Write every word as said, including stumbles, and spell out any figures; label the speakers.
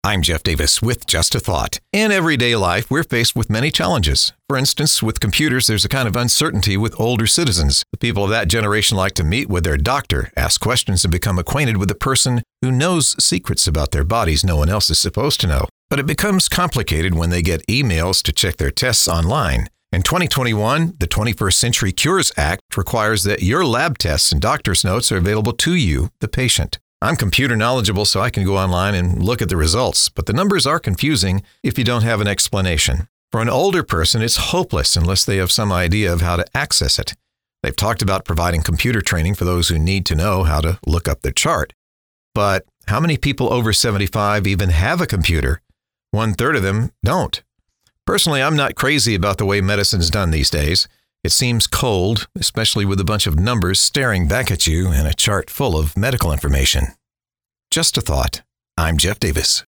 Speaker 1: I'm Jeff Davis with Just a Thought. In everyday life, we're faced with many challenges. For instance, with computers, there's a kind of uncertainty with older citizens. The people of that generation like to meet with their doctor, ask questions, and become acquainted with a person who knows secrets about their bodies no one else is supposed to know. But it becomes complicated when they get emails to check their tests online. In twenty twenty-one, the twenty-first Century Cures Act requires that your lab tests and doctor's notes are available to you, the patient. I'm computer knowledgeable, so I can go online and look at the results, but the numbers are confusing if you don't have an explanation. For an older person, it's hopeless unless they have some idea of how to access it. They've talked about providing computer training for those who need to know how to look up their chart. But how many people over seventy-five even have a computer? One third of them don't. Personally, I'm not crazy about the way medicine's done these days. It seems cold, especially with a bunch of numbers staring back at you and a chart full of medical information. Just a thought. I'm Jeff Davis.